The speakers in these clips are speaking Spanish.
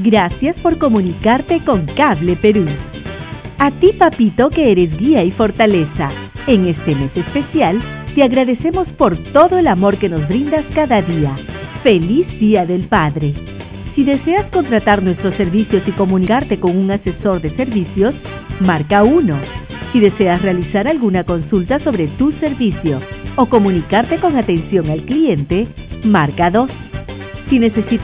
Gracias por comunicarte con Cable Perú. A ti, papito, que eres guía y fortaleza, en este mes especial, te agradecemos por todo el amor que nos brindas cada día. ¡Feliz Día del Padre! Si deseas contratar nuestros servicios y comunicarte con un asesor de servicios, marca 1. Si deseas realizar alguna consulta sobre tu servicio o comunicarte con atención al cliente, marca 2. Si necesitas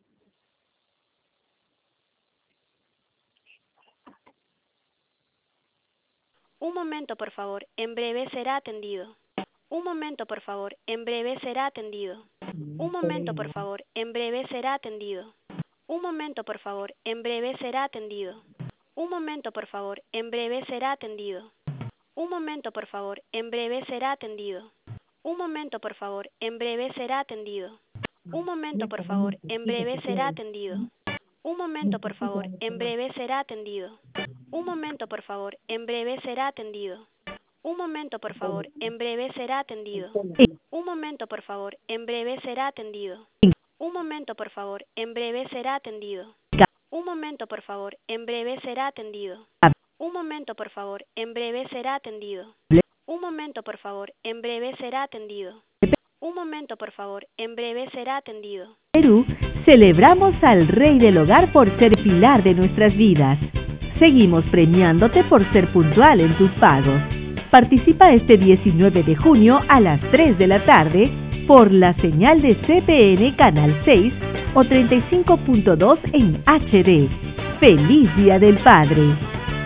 Un momento, por favor. En breve será atendido. Un momento, por favor. En breve será atendido. Un momento, por favor. En breve será atendido. Un momento, por favor. En breve será atendido. Un momento, por favor. En breve será atendido. Un momento, por favor. En breve será atendido. Un momento, por favor. En breve será atendido. Un momento, por favor. En breve será atendido. Un momento, por favor. En breve será atendido. Un momento, por favor. En breve será atendido. Un momento, por favor. En breve será atendido. Un momento, por favor. En breve será atendido. Un momento, por favor. En breve será atendido. Un momento, por favor. En breve será atendido. Un momento, por favor. En breve será atendido. Un momento, por favor. En breve será atendido. Un momento, por favor. En breve será atendido. Perú, celebramos al Rey del Hogar por ser pilar de nuestras vidas. Seguimos premiándote por ser puntual en tus pagos. Participa este 19 de junio a las 3 de la tarde por la señal de CPN Canal 6 o 35.2 en HD. ¡Feliz Día del Padre!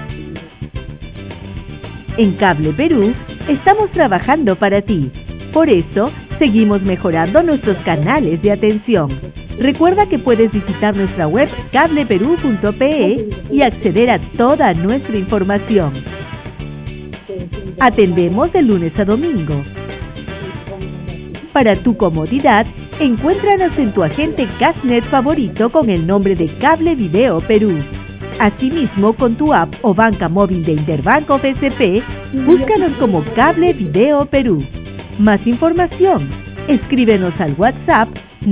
En Cable Perú, estamos trabajando para ti. Por eso, seguimos mejorando nuestros canales de atención. Recuerda que puedes visitar nuestra web cableperú.pe y acceder a toda nuestra información. Atendemos de lunes a domingo. Para tu comodidad, encuéntranos en tu agente Cashnet favorito con el nombre de Cable Video Perú. Asimismo, con tu app o banca móvil de Interbanco BCP, búscanos como Cable Video Perú. Más información, escríbenos al WhatsApp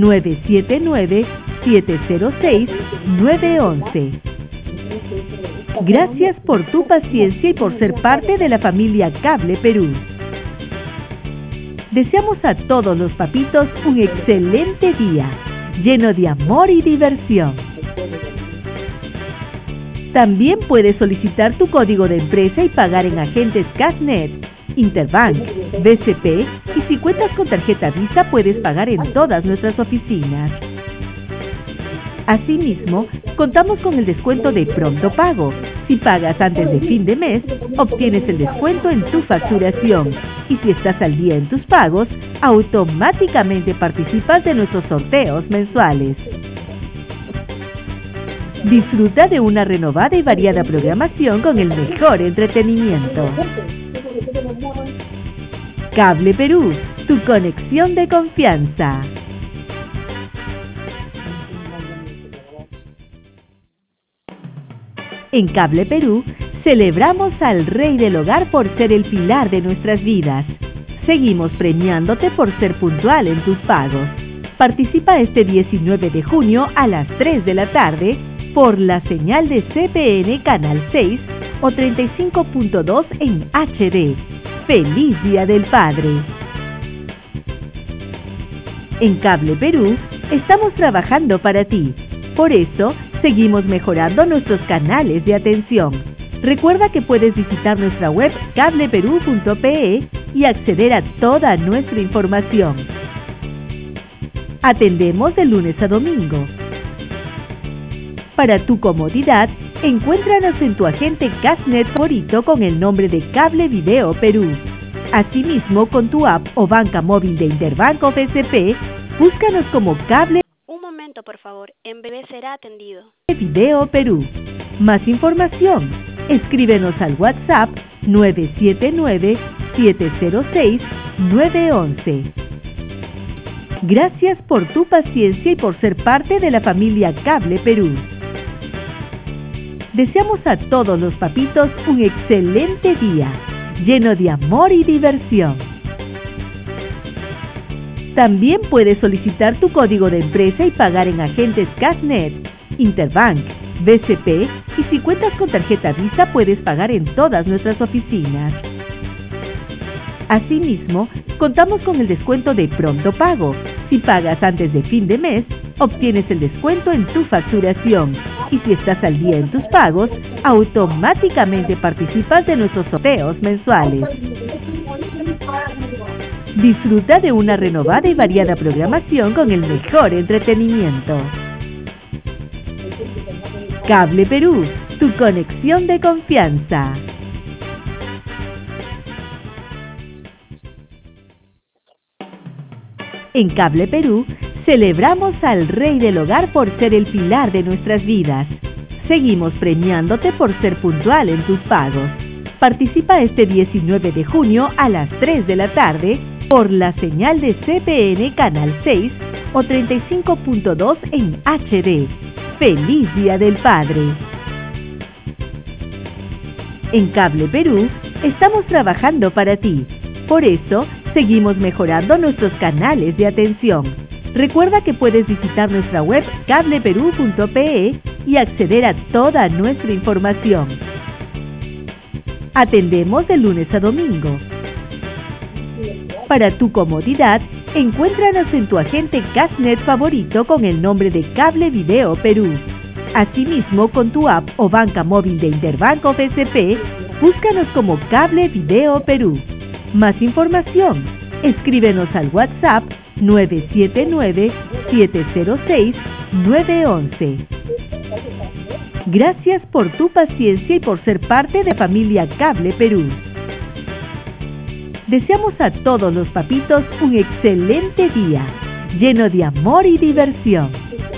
979-706-911. Gracias por tu paciencia y por ser parte de la familia Cable Perú. Deseamos a todos los papitos un excelente día, lleno de amor y diversión. También puedes solicitar tu código de empresa y pagar en agentes Cashnet, Interbank, BCP y si cuentas con tarjeta Visa puedes pagar en todas nuestras oficinas. Asimismo, contamos con el descuento de Pronto Pago. Si pagas antes de fin de mes, obtienes el descuento en tu facturación. Y si estás al día en tus pagos, automáticamente participas de nuestros sorteos mensuales. Disfruta de una renovada y variada programación con el mejor entretenimiento. Cable Perú, tu conexión de confianza. En Cable Perú, celebramos al Rey del Hogar por ser el pilar de nuestras vidas. Seguimos premiándote por ser puntual en tus pagos. Participa este 19 de junio a las 3 de la tarde por la señal de CPN Canal 6 o 35.2 en HD. ¡Feliz Día del Padre! En Cable Perú, estamos trabajando para ti. Por eso, seguimos mejorando nuestros canales de atención. Recuerda que puedes visitar nuestra web cableperú.pe y acceder a toda nuestra información. Atendemos de lunes a domingo. Para tu comodidad, encuéntranos en tu agente Cashnet favorito con el nombre de Cable Video Perú. Asimismo, con tu app o banca móvil de Interbanco BCP, búscanos como Cable Un momento, por favor. En breve será atendido. Video Perú. Más información, escríbenos al WhatsApp 979-706-911. Gracias por tu paciencia y por ser parte de la familia Cable Perú. Deseamos a todos los papitos un excelente día, lleno de amor y diversión. También puedes solicitar tu código de empresa y pagar en agentes Cashnet, Interbank, BCP y si cuentas con tarjeta Visa puedes pagar en todas nuestras oficinas. Asimismo, contamos con el descuento de Pronto Pago. Si pagas antes de fin de mes, obtienes el descuento en tu facturación. Y si estás al día en tus pagos, automáticamente participas de nuestros sorteos mensuales. Disfruta de una renovada y variada programación con el mejor entretenimiento. Cable Perú, tu conexión de confianza. En Cable Perú, celebramos al Rey del Hogar por ser el pilar de nuestras vidas. Seguimos premiándote por ser puntual en tus pagos. Participa este 19 de junio a las 3 de la tarde por la señal de CPN Canal 6 o 35.2 en HD. ¡Feliz Día del Padre! En Cable Perú, estamos trabajando para ti. Por eso, seguimos mejorando nuestros canales de atención. Recuerda que puedes visitar nuestra web cableperú.pe y acceder a toda nuestra información. Atendemos de lunes a domingo. Para tu comodidad, encuéntranos en tu agente Cashnet favorito con el nombre de Cable Video Perú. Asimismo, con tu app o banca móvil de Interbank o BCP, búscanos como Cable Video Perú. Más información, escríbenos al WhatsApp 979-706-911. Gracias por tu paciencia y por ser parte de la familia Cable Perú. Deseamos a todos los papitos un excelente día, lleno de amor y diversión.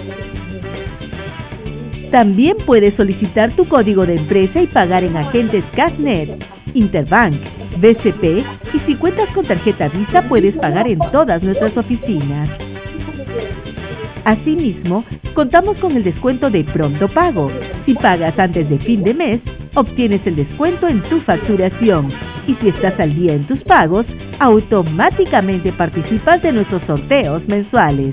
También puedes solicitar tu código de empresa y pagar en agentes Cashnet, Interbank, BCP y si cuentas con tarjeta Visa puedes pagar en todas nuestras oficinas. Asimismo, contamos con el descuento de Pronto Pago. Si pagas antes de fin de mes, obtienes el descuento en tu facturación. Y si estás al día en tus pagos, automáticamente participas de nuestros sorteos mensuales.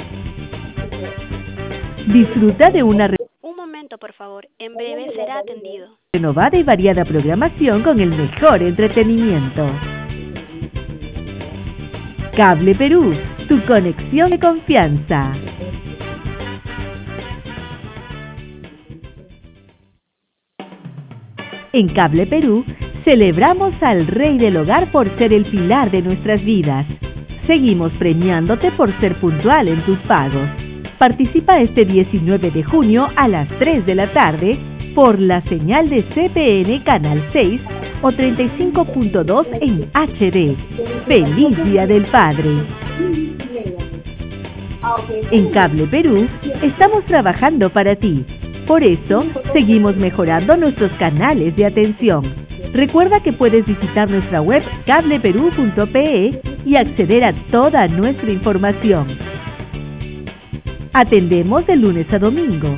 Disfruta de una Un momento, por favor. En breve será atendido. Renovada y variada programación con el mejor entretenimiento. Cable Perú, tu conexión de confianza. En Cable Perú, celebramos al Rey del Hogar por ser el pilar de nuestras vidas. Seguimos premiándote por ser puntual en tus pagos. Participa este 19 de junio a las 3 de la tarde por la señal de CPN Canal 6 o 35.2 en HD. ¡Feliz Día del Padre! En Cable Perú, estamos trabajando para ti. Por eso, seguimos mejorando nuestros canales de atención. Recuerda que puedes visitar nuestra web cableperú.pe y acceder a toda nuestra información. Atendemos de lunes a domingo.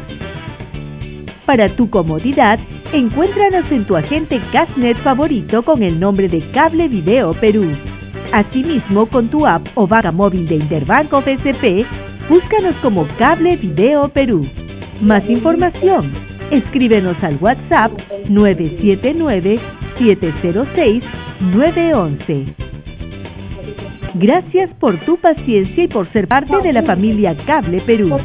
Para tu comodidad, encuéntranos en tu agente Cashnet favorito con el nombre de Cable Video Perú. Asimismo, con tu app o banca móvil de Interbank o BCP, búscanos como Cable Video Perú. Más información, escríbenos al WhatsApp 979-706-911. Gracias por tu paciencia y por ser parte de la familia Cable Perú.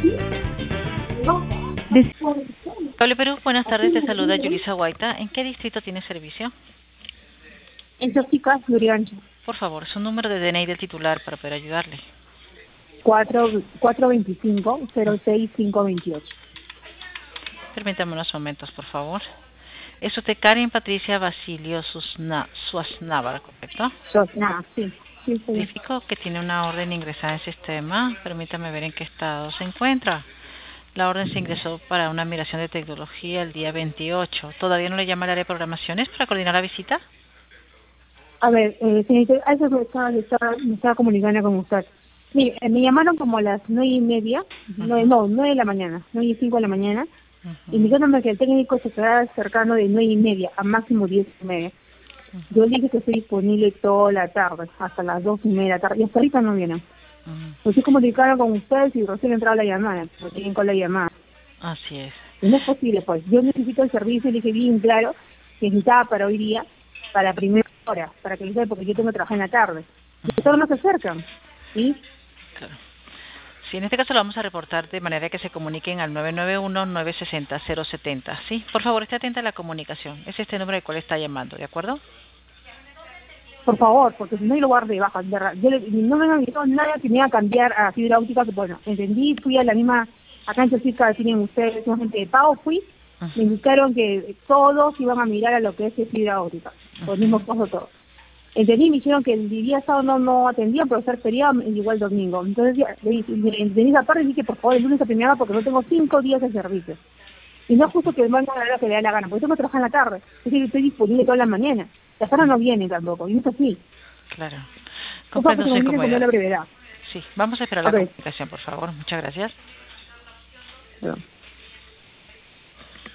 Cable Perú, buenas tardes, te saluda Yulisa Guaita. ¿En qué distrito tiene servicio? En Chosica, Lurigancho. Por favor, su número de DNI del titular para poder ayudarle. 425-06528. Permítame unos momentos, por favor. Es usted Karen Patricia Basilio Suaznavar, ¿correcto? Suaznavar, sí. Verifico que tiene una orden ingresada en sistema. Permítame ver en qué estado se encuentra. La orden se ingresó para una migración de tecnología el día 28. ¿Todavía no le llama al área de programaciones para coordinar la visita? A ver, señorita, eso me estaba comunicando con usted. Mire, me llamaron como a las 9:30, 9 de la mañana, 9:05 de la mañana, indicándome que el técnico se estará acercando de 9:30 a máximo 10:30. Yo le dije que estoy disponible toda la tarde, hasta las 2:30 de la tarde, y hasta ahorita no vienen. Pues sí comunicaron con ustedes y recién entraba la llamada, no tienen con la llamada. Así es. Y no es posible, pues. Yo necesito el servicio, le dije bien claro, que necesitaba para hoy día, para primera hora, para que lo sepa, porque yo tengo que trabajar en la tarde. Y todos no se acercan, ¿sí? Claro. Sí, en este caso lo vamos a reportar de manera que se comuniquen al 991-960-070. Sí, por favor, esté atenta a la comunicación. Es este número al cual está llamando, ¿de acuerdo? Por favor, porque si no yo lo guardo de baja. No me han dicho nada que me iba a cambiar a fibra óptica, que bueno, entendí, fui a la misma, acá en Chosica tienen ustedes, una gente de pago, fui, me indicaron que todos iban a mirar a lo que es fibra óptica, por el mismo costo todo. Entendí, me dijeron que el día sábado no atendían por ser feriado, igual domingo. Entonces, entendí esa parte y dije, por favor, el lunes a primera porque no tengo 5 días de servicio. Y no es justo que vengan a la hora que le da la gana, porque tengo que trabajar en la tarde. Es decir, estoy disponible toda la mañana. Las horas no vienen tampoco, y no es así. Claro. Comprendo Comprendo su incomodidad. la brevedad. Sí, vamos a esperar la comunicación, por favor. Muchas gracias. Perdón.